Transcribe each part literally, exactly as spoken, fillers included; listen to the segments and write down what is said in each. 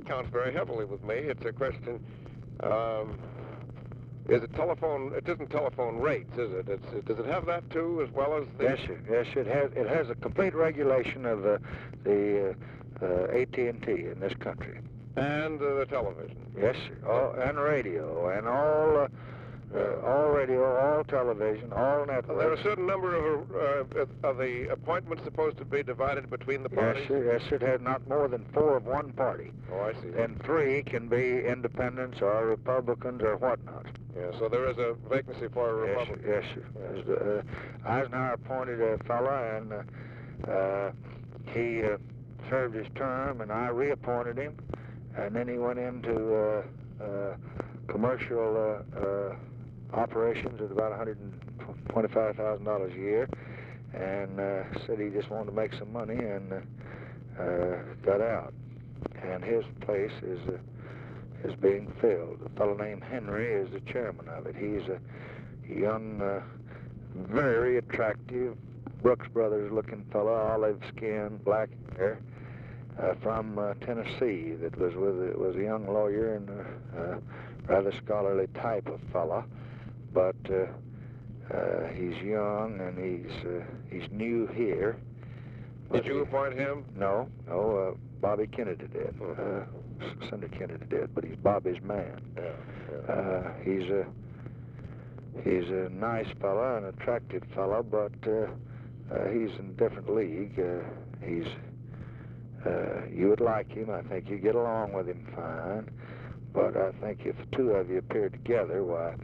counts very heavily with me. It's a question, um, is it telephone, it isn't telephone rates, is it? It's, does it have that too, as well as the... Yes, sir. Yes, it has, it has a complete regulation of uh, the uh, uh, A T and T in this country. And uh, the television. Yes, sir. All, and radio, and all, uh, uh, all radio, all television, all networks. Well, there are a certain number of, uh, of the appointments supposed to be divided between the parties? Yes, sir. Yes, sir. It has not more than four of one party. Oh, I see. And three can be independents or Republicans or whatnot. Yeah, so there is a vacancy for a Republican. Yes, sir. Yes, sir. Uh, Eisenhower appointed a fella, and uh, uh, he uh, served his term, and I reappointed him, and then he went into uh, uh, commercial uh, uh, operations at about one hundred twenty-five thousand dollars a year, and uh, said he just wanted to make some money, and uh, uh, got out. And his place is uh, is being filled. A fellow named Henry is the chairman of it. He's a young, uh, very attractive, Brooks Brothers looking fellow, olive skin, black hair, uh, from uh, Tennessee, that was with was a young lawyer and a uh, rather scholarly type of fellow. But uh, uh, he's young and he's uh, he's new here. Did you appoint him? No, no. Uh, Bobby Kennedy did. Uh, Senator Kennedy did, but he's Bobby's man. Yeah, yeah. Uh, he's a he's a nice fella, an attractive fella, but uh, uh, he's in a different league. Uh, he's uh, you would like him. I think you get along with him fine. But I think if the two of you appear together, why,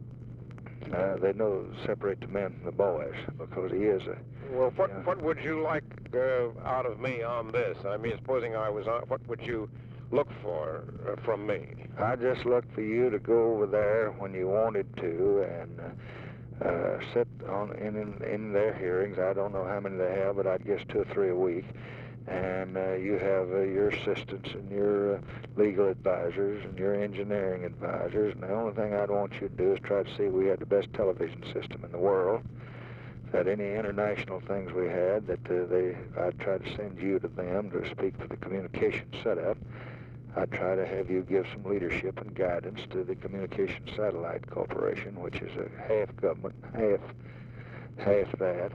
uh, they know to separate the men from the boys, because he is a... Well, what, you know, what would you like uh, out of me on this? I mean, supposing I was on, what would you look for uh, from me? I just look for you to go over there when you wanted to and uh, uh, sit on in, in in their hearings. I don't know how many they have, but I'd guess two or three a week. And uh, you have uh, your assistants and your uh, legal advisors and your engineering advisors. And the only thing I'd want you to do is try to see we had the best television system in the world. That any international things we had, that uh, they, I'd try to send you to them to speak for the communication setup. I'd try to have you give some leadership and guidance to the Communication Satellite Corporation, which is a half government, half, half that.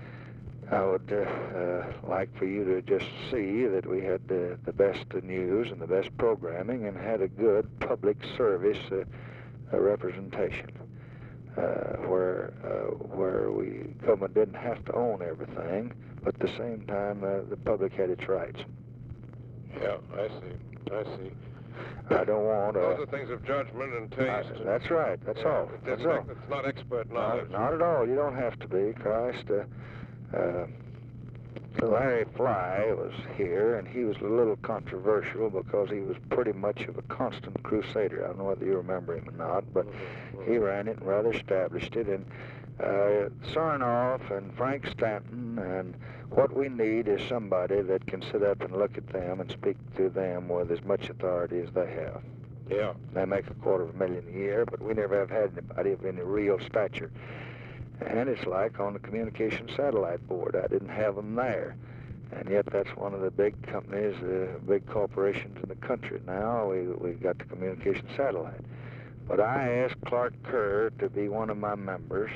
I would uh, uh, like for you to just see that we had uh, the best news and the best programming and had a good public service uh, uh, representation. Uh, where uh, where we government didn't have to own everything, but at the same time uh, the public had its rights. Yeah, I see. I see. I don't want to... Those are things of judgment and taste. I, that's right. That's yeah, all. That's all. It's not expert knowledge. Not, not at all. You don't have to be. Christ. Uh, uh, Larry Fly was here, and he was a little controversial because he was pretty much of a constant crusader. I don't know whether you remember him or not, but he ran it and rather established it. And uh, Sarnoff and Frank Stanton, and what we need is somebody that can sit up and look at them and speak to them with as much authority as they have. Yeah. They make a quarter of a million a year, but we never have had anybody of any real stature. And it's like on the Communication Satellite Board. I didn't have them there. And yet that's one of the big companies, uh, big corporations in the country. Now we, we got the Communication Satellite. But I asked Clark Kerr to be one of my members.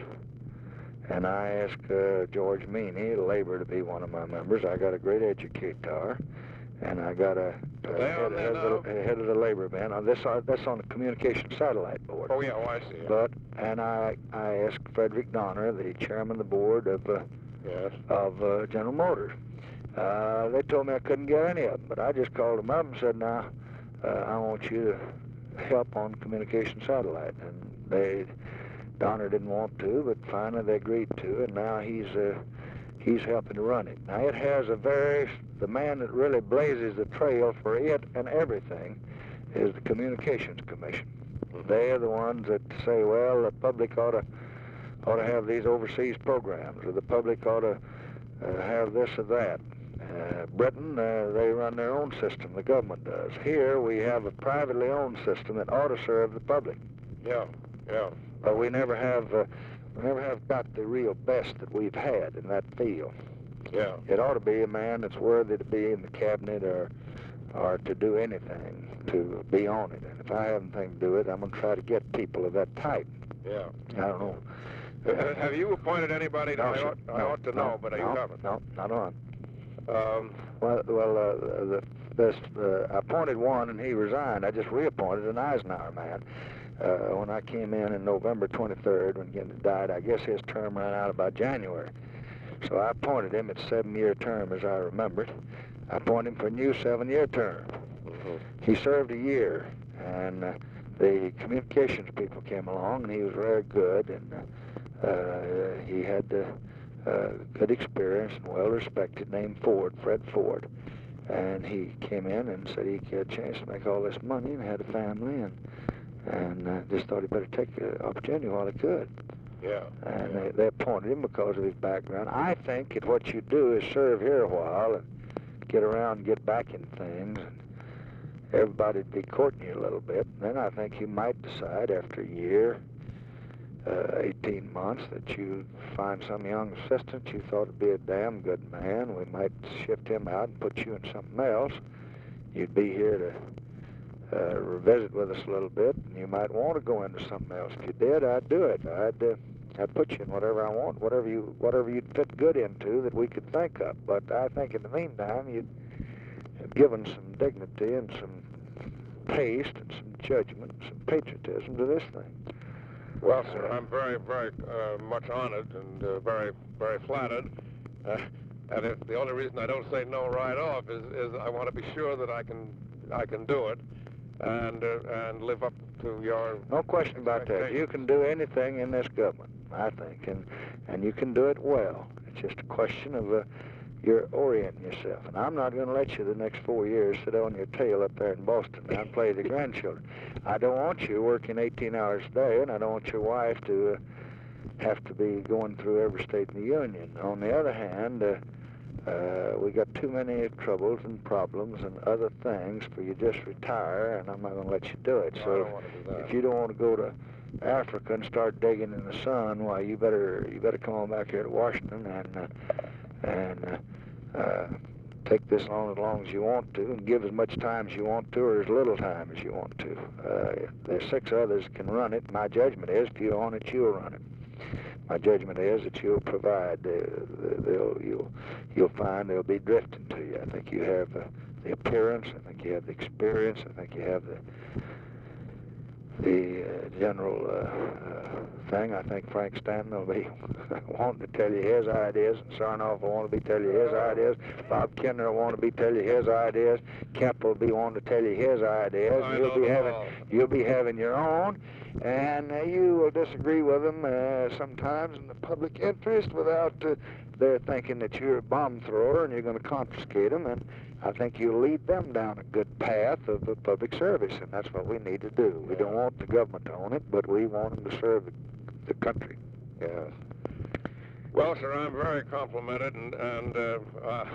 And I asked uh, George Meany, Labor, to be one of my members. I got a great educator. And I got a, a head, head, of the, head of the labor man. On this, uh, that's on the Communication Satellite Board. Oh yeah, oh, I see. Yeah. But and I I asked Frederick Donner, the chairman of the board of uh, yes. of uh, General Motors. Uh, they told me I couldn't get any of them, but I just called them up and said, "Now, uh, I want you to help on Communication Satellite." And they Donner didn't want to, but finally they agreed to, and now he's uh, he's helping to run it. Now it has a very the man that really blazes the trail for it and everything is the Communications Commission. They're the ones that say, well, the public ought to ought to have these overseas programs, or the public ought to uh, have this or that. Uh, Britain, uh, they run their own system, the government does. Here we have a privately owned system that ought to serve the public. Yeah, yeah. But we never have uh, we never have got the real best that we've had in that field. Yeah. It ought to be a man that's worthy to be in the cabinet or or to do anything, to be on it. And if I have anything to do with it, I'm going to try to get people of that type. Yeah. I don't know. Uh, have you appointed anybody? No, I, sir. ought, I no, ought to no, know, but no, you haven't. No, not on. Um, Well, well, uh, the, this, uh, I appointed one and he resigned. I just reappointed an Eisenhower man. Uh, when I came in in November twenty-third, when Ginder died, I guess his term ran out about January. So I appointed him. It's a seven-year term, as I remembered. I appointed him for a new seven-year term. mm-hmm. He served a year, and uh, the communications people came along, and he was very good, and uh, he had uh, uh, good experience and well-respected, named Ford, Fred Ford. And he came in and said he had a chance to make all this money and had a family, and and uh, just thought he better take the opportunity while he could. Yeah. And yeah. They, they appointed him because of his background. I think that what you do is serve here a while and get around and get back in things, and everybody'd be courting you a little bit. And then I think you might decide after a year, uh, eighteen months, that you find some young assistant you thought would be a damn good man. We might shift him out and put you in something else. You'd be here to uh, revisit with us a little bit, and you might want to go into something else. If you did, I'd do it. I'd uh, I'd put you in whatever I want, whatever you whatever you'd fit good into that we could think of. But I think in the meantime, you'd have given some dignity and some taste and some judgment and some patriotism to this thing. Well, sir, I'm very, very uh, much honored and uh, very, very flattered. Uh, and if the only reason I don't say no right off is, is I want to be sure that I can, I can do it, and uh, and live up to your. No question about that. You can do anything in this government, I think, and and you can do it well. It's just a question of uh, you're orienting yourself. And I'm not going to let you the next four years sit on your tail up there in Boston and play the grandchildren. I don't want you working eighteen hours a day, and I don't want your wife to uh, have to be going through every state in the union. On the other hand, uh, uh, we got too many troubles and problems and other things for you just retire, and I'm not going to let you do it. No, so I don't want to do that. If you don't want to go to Africa and start digging in the sun, why, you better you better come on back here to Washington and uh, and uh, uh, take this on as long as you want to, and give as much time as you want to, or as little time as you want to. Uh, there's six others can run it. My judgment is, if you own it, you'll run it. My judgment is that you'll provide. Uh, they'll, you'll, you'll find they'll be drifting to you. I think you have uh, the appearance. I think you have the experience. I think you have the the uh, general uh, uh, thing. I think Frank Stanton will be wanting to tell you his ideas, and Sarnoff will want to be tell you his ideas. Bob Kinner will want to be tell you his ideas. Kemp will be wanting to tell you his ideas. I You'll know be them having all. you'll be having your own, and uh, you will disagree with them uh, sometimes in the public interest without uh, they're thinking that you're a bomb thrower and you're going to confiscate them. And I think you'll lead them down a good path of uh, public service, and that's what we need to do. We don't want the government to own it, but we want them to serve the, the country. Yes. Well, sir, I'm very complimented, and and uh, uh,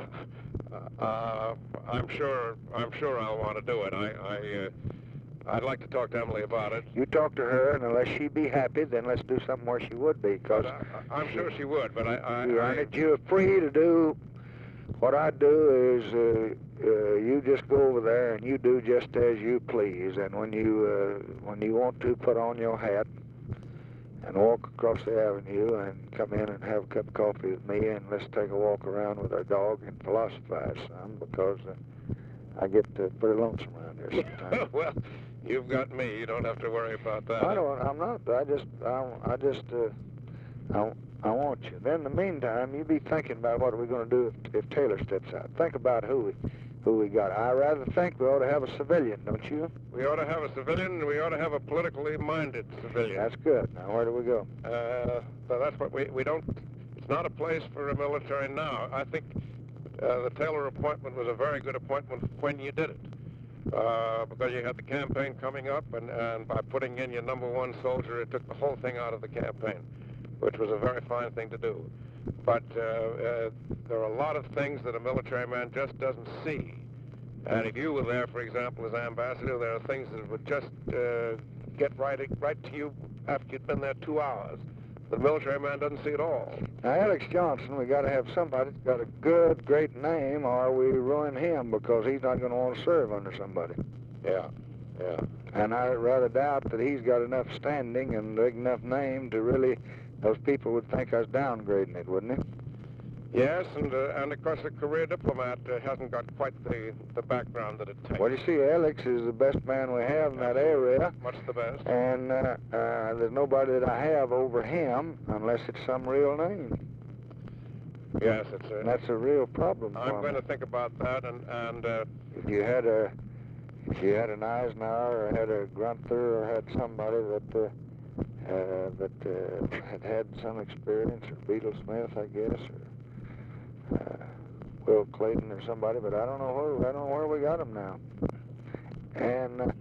uh, I'm sure I'm sure I'll want to do it. I I uh, I'd like to talk to Emily about it. You talk to her, and unless she be happy, then let's do something where she would be. Because I, I'm sure she would, but I, I, you I earn it. You're free to do. What I do is uh, uh, you just go over there and you do just as you please. And when you uh, when you want to, put on your hat and walk across the avenue and come in and have a cup of coffee with me, and let's take a walk around with our dog and philosophize some, because uh, I get uh, pretty lonesome around here sometimes. Well, you've got me. You don't have to worry about that. I don't. I'm not. I just. I, I just. Uh, I, I want you. Then in the meantime, you be thinking about what we're going to do if, if Taylor steps out. Think about who we, who we got. I rather think we ought to have a civilian, don't you? We ought to have a civilian, and we ought to have a politically minded civilian. That's good. Now, where do we go? Uh, so that's what we we don't. It's not a place for a military now. I think uh, the Taylor appointment was a very good appointment when you did it, uh, because you had the campaign coming up, and and by putting in your number one soldier, it took the whole thing out of the campaign, which was a very fine thing to do. But uh, uh, there are a lot of things that a military man just doesn't see. And if you were there, for example, as ambassador, there are things that would just uh, get right right to you after you'd been there two hours. the military man doesn't see it all. Now, Alex Johnson, we got to have somebody that's got a good, great name, or we ruin him because he's not going to want to serve under somebody. Yeah, yeah. And I rather doubt that he's got enough standing and big enough name to really, those people would think I was downgrading it, wouldn't he? Yes, and uh, and of course a career diplomat uh, hasn't got quite the, the background that it takes. Well, you see, Alex is the best man we have in that area. Much the best. And uh, uh, there's nobody that I have over him unless it's some real name. Yes, it's a... And that's a real problem for I'm me. going to think about that, and... and uh, If you had a... If you had an Eisenhower or had a Grunther or had somebody that uh, uh, that uh, had had some experience, or Beetle Smith, I guess, or uh, Will Clayton or somebody, but I don't know where I don't know where we got them now. And uh,